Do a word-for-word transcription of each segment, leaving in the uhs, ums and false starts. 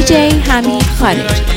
دیجی حمید خارجی.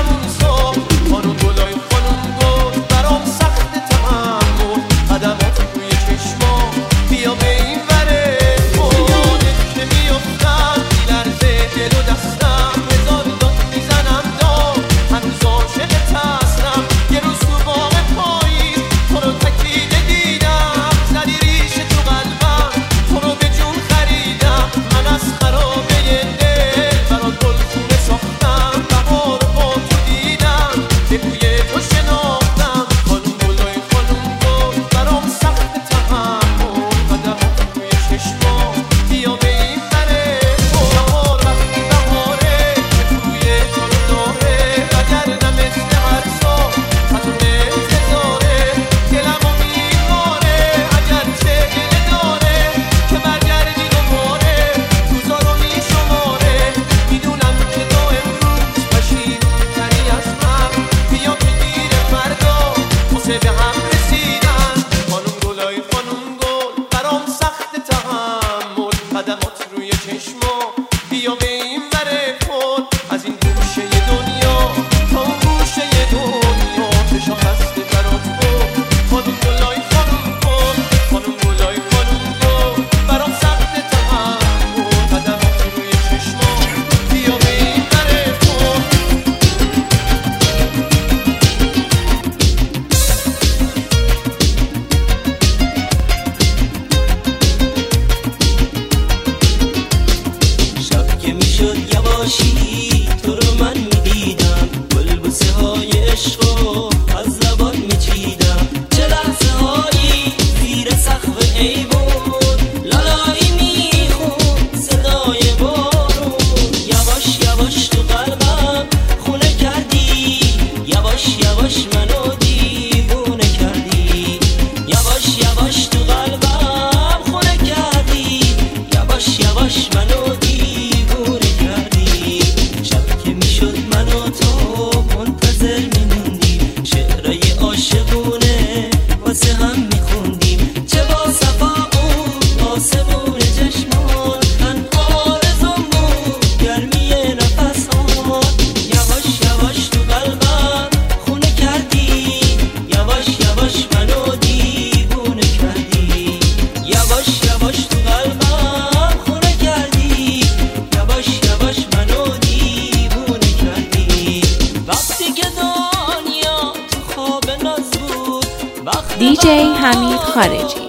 دیجی حمید خارجی.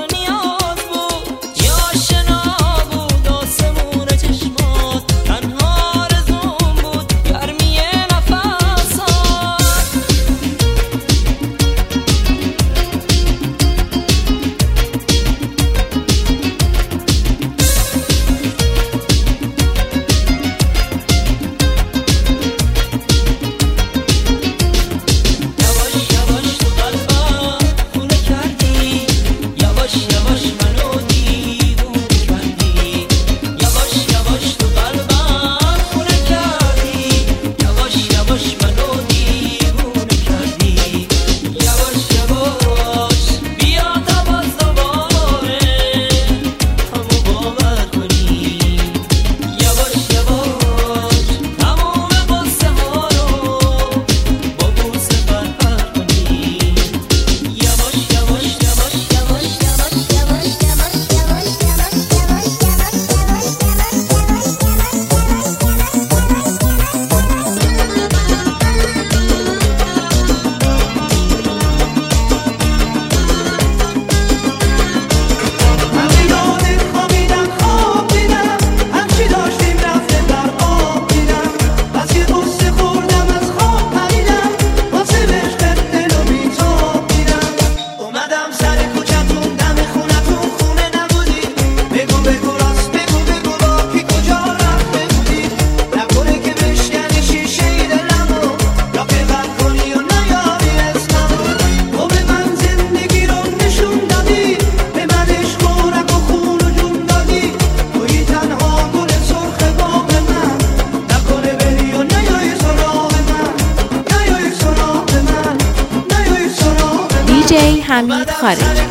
دیجی حمید خارجی.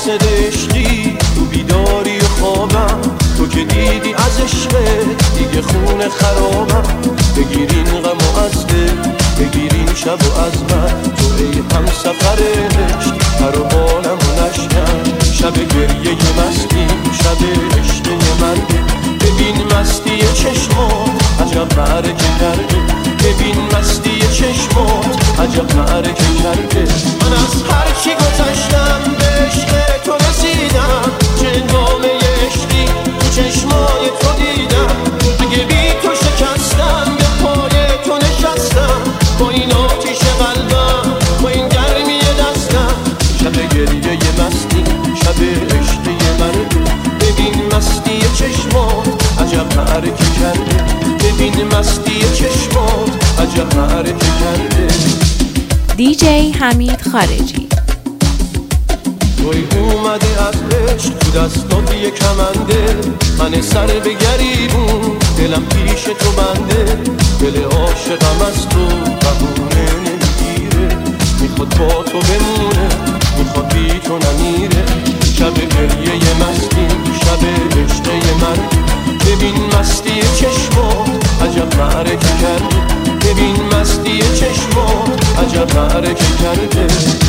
قاصد عشقی تو بیداری و خوابم، تو که دیدی از عشقت دیگه خونه خرابم. بگیرین غم و از دل بگیرین شب و از من، تو ای هم سفر عشق پر و بالم و نشکن. شب گریه مستیم شب عشق مرگه، ببین مستی چشمات عجب معرکه کرده. ببین مستی چشمات عجب معرکه کرده. من از هر چی گذشتم به عشق تو رسیدم، چه نامه عشقی تو چشمای تو دیدم. اگه بی تو شکستم به پای تو نشستم، با این آتیش قلبم با این گرمی دستم. شب گریه مستی شب عشق مرگه، ببین مستی چشمات عجب معرکه کرده. ببین مستی چشمات عجب معرکه کرده. دیجی حمید خارجی. توی اومده از عشق تو دستات یه کمنده، من سر به گریبون دلم پیش تو بنده. دل عاشقم از تو بهونه نمیگیره، میخواد با تو بمونه میخواد بی تو نمیره. شب گریه مستیم شب عشق مرگ، ببین مستی چشمات عجب معرکه کرده. ببین مستی چشمات عجب معرکه کرده.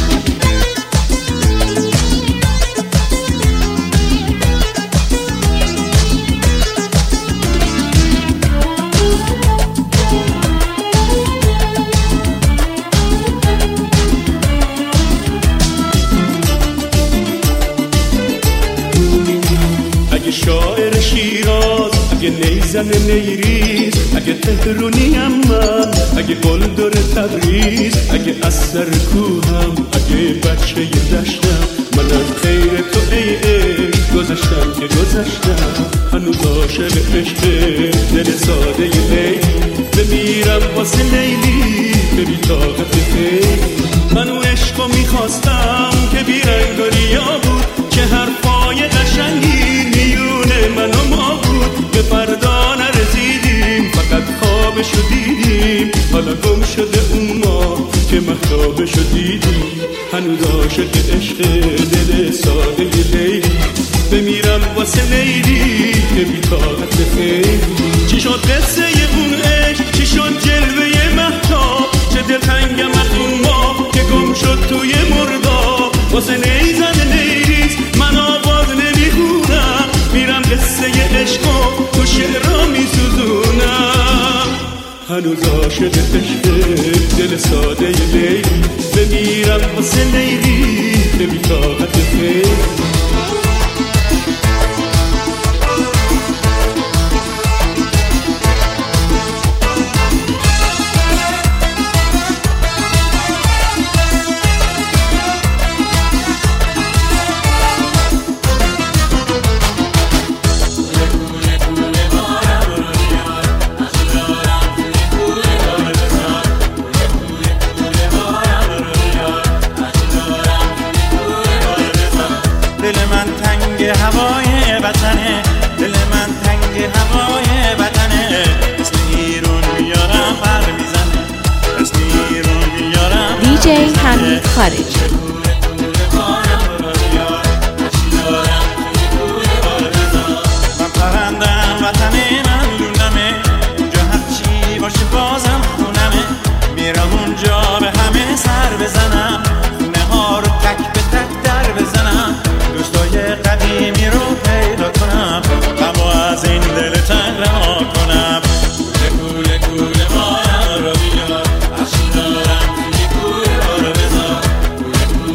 شاعر شیراز، اگه نیزن نیریز، اگه تهرونیم من، اگه گلدر تبریز، اگه از سر کوهم، اگه بچه دشتم. من از خیر تو ای عشق گذشتم که گذشتم، هنوز عاشق عشق دل ساده لیلی. بمیرم واسه لیلی به بی طاقت خیلی. من اون عشقو میخواستم که بیرنگ و ریا بود، که حرفای قشنگی میونه من و ما بود. به فردا نرسیدیم فقط خوابشو دیدیم، حالا گم شده اون ما که مهتابشو دیدیم. هنوز عاشق عشق دل ساده لیلی. بمیرم واسه لیلی که بی طاقت خیلی. چی شد قصه اون عشق، چی شد جلوه مهتاب، چه دلتنگم از اون ما که گم شد توی مرداب. واسه نیزن نیریز من آواز نمیخونم، میرم قصه عشقو تو شعرها میسوزونم. هنوز عاشق عشق دل ساده لیلی. بمیرم واسه لیلی به بی طاقت خیلی. هوای وطنه، دل من تنگ هوای وطنه. اسم ایران میارم پر میزنه، اسم ایران میارم. دیجی حمید خارجی. من پرندم وطنه من لونمه، اونجا هرچی باشه بازم خونمه. میرم اونجا به همه سر بزنم، خونه ها رو تک به تک در بزنم. دوستای قدیمی رو پیدا کنم، غمو از این دل تنگ رها کنم. کوله کوله کوله مایم رو بیار، عشق دارم توی کوله رو بذار. کوله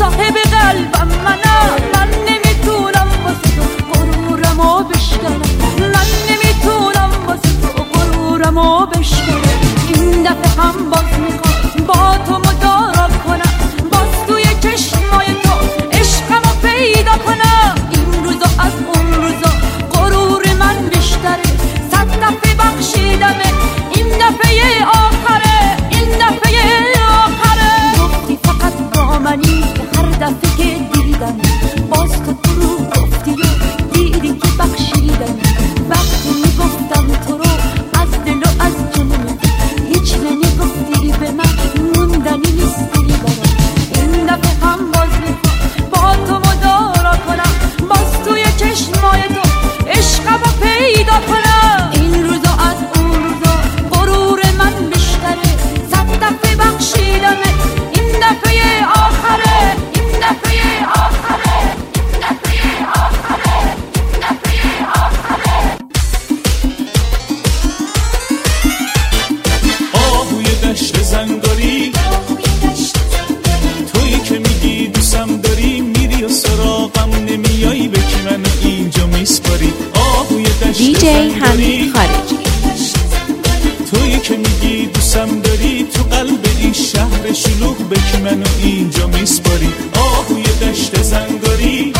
صاحب قلبم منم، من نمیتونم واسه تو غرورمو بشکنم، من نمیتونم واسه تو غرورمو بشکنم. این دفعه هم باز میخوام با تو مدارا کنم، باز توی چشمای تو عشقمو پیدا کنم. این روزا از اون روزا غرور من بیشتره، صد دفعه بخشیدمه، این دفعه آخره، این دفعه آخره. گفتی فقط با منی هر دفعه که دیدم، باز تو تو رو گفتی و دیدی که بخشیدم. وقتی میگفتم تو رو از دل و از جنم، هیچ نمیگفتی به من، موندنی نیستی برام. این دفعه هم باز میخوام با تو مدارا کنم، باز توی چشمای تو عشقمو پیدا کنم. این روزا از اون روزا غرور من بیشتره، صد دفعه بخشیدمه، این دفعه آخره، این دفعه آخره، این دفعه آخره، این دفعه آخره. آهوی دشت زنگاری، تویی که میگی دوستم داری، میری و سراغم نمیایی، به کی منو اینجا میسپاری. آهوی دشت دی جی زنگاری، حمید خارجی. تویی که میگی دوستم داری، تو قلب این شهر شلوغ، به کی منو اینجا میسپاری. آهوی دشت زنگاری،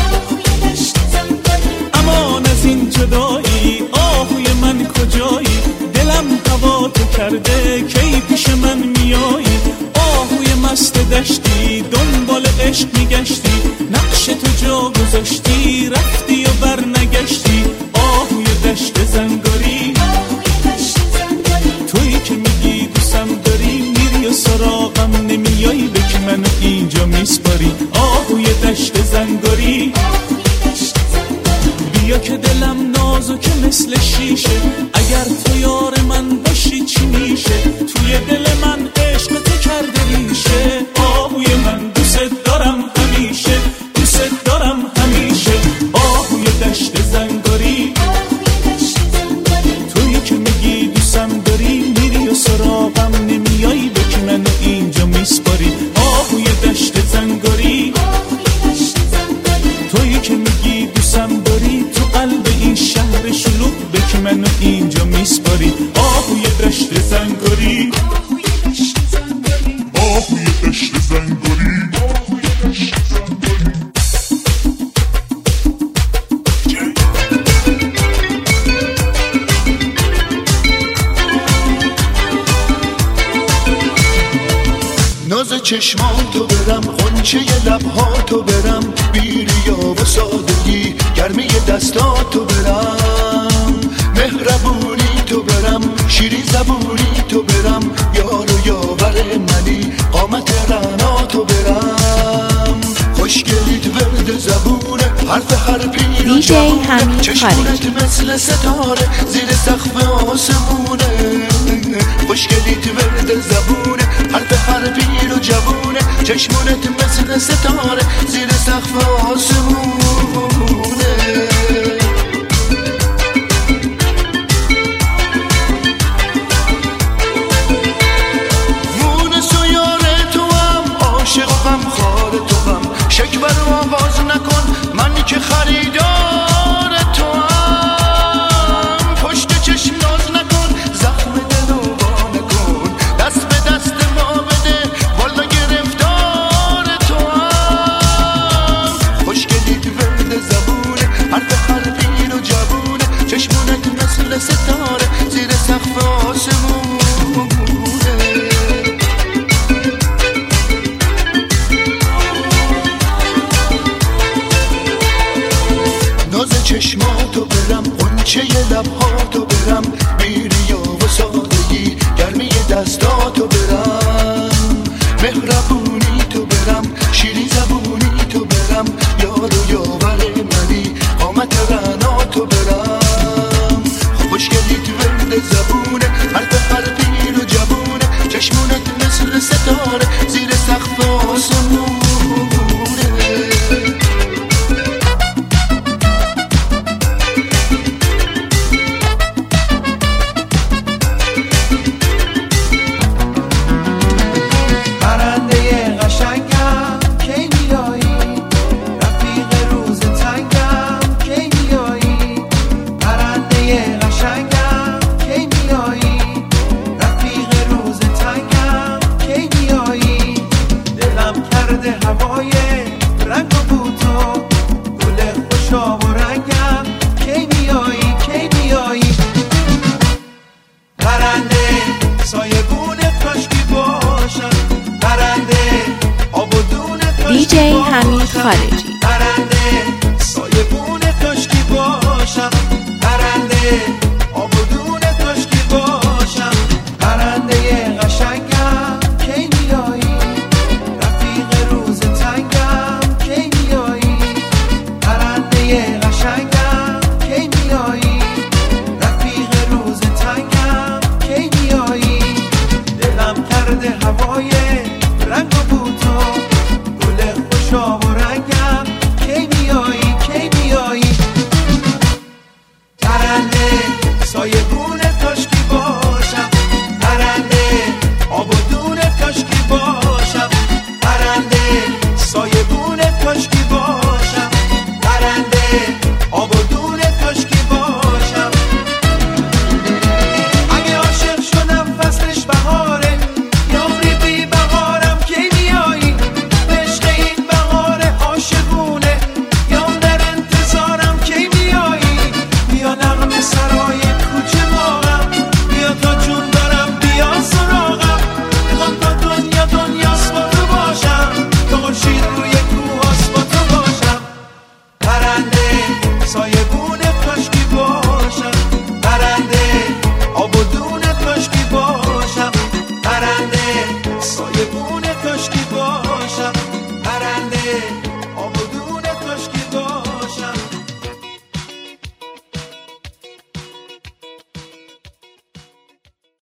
امان از این جدایی، آهوی من کجایی، دلم هوا تو کرده، کی پیش من میایی. آهوی مست دشتی، دنبال عشق میگشتی، نقش تو جا گذاشتی، رفتی و بر نگشتی. آهوی دشت زنگاری، تویی که میگی دوستم داری، میری و سراغم نمیایی، به کی منو اینجا میسپاری. آهوی دشت زنگاری، بیا که دلم نازکه مثل شیشه، اگر تو یار من باشی چی میشه. توی دل من عشق تو کرده ریشه، آهوی من دوست دارم همیشه، دوست دارم همیشه. آهوی دشت زنگاری، تویی که میگی دوستم داری، میری و سراغم نمیایی، به کی منو اینجا میسپاری. آهوی دشت زنگاری، تویی که میگی دوستم داری، تو قلب این شهر شلوغ، به کی منو اینجا میسپاری. آهوی دشت زنگاری، آهوی دشت زنگاری. ناز چشماتو برم، غنچه لبهاتو برم، بیریا و سادگی، گرمی دستاتو برم، مهربونی تو برم، شیرین زبونی تو برم، یار و یاور منی، قامت رعناتو برم. خوشگلیت ورد زبونه، حرف هر پیر و جوونه، چشمونت مثل ستاره زیر سقف آسمونه. خوشگلیت ورد زبونه، حرف هر پیر و جوونه، چشمونت مثل ستاره زیر سقف آسمونه. مونس و یار تو هم، عاشق و غمخوار تو هم، شکبر و آغاز نکن، من که خریدار تو هم. پشت چشم ناز نکن، زخم دل و با نکن، دست به دست ما بده، والا گرفتار تو هم. خوشگلیت ورد زبونه، حرف هر پیر و جوونه، چشمونت مثل ستاره زیر سقف آسمونه. ناز چشماتو برم، غنچه لبهاتو برم، بیریا و سادگی، گرمی دستاتو برم، مهربونی تو برم، شیرین زبونی تو برم، یار و یاور منی، قامت رعناتو برم. خوشگلیت ورد زبونه، حرف هر پیر و جوونه، چشمونت مثل ستاره زیر سقف آسمونه. پرنده قشنگم کی میایی، دی جی حمید خارجی. پرنده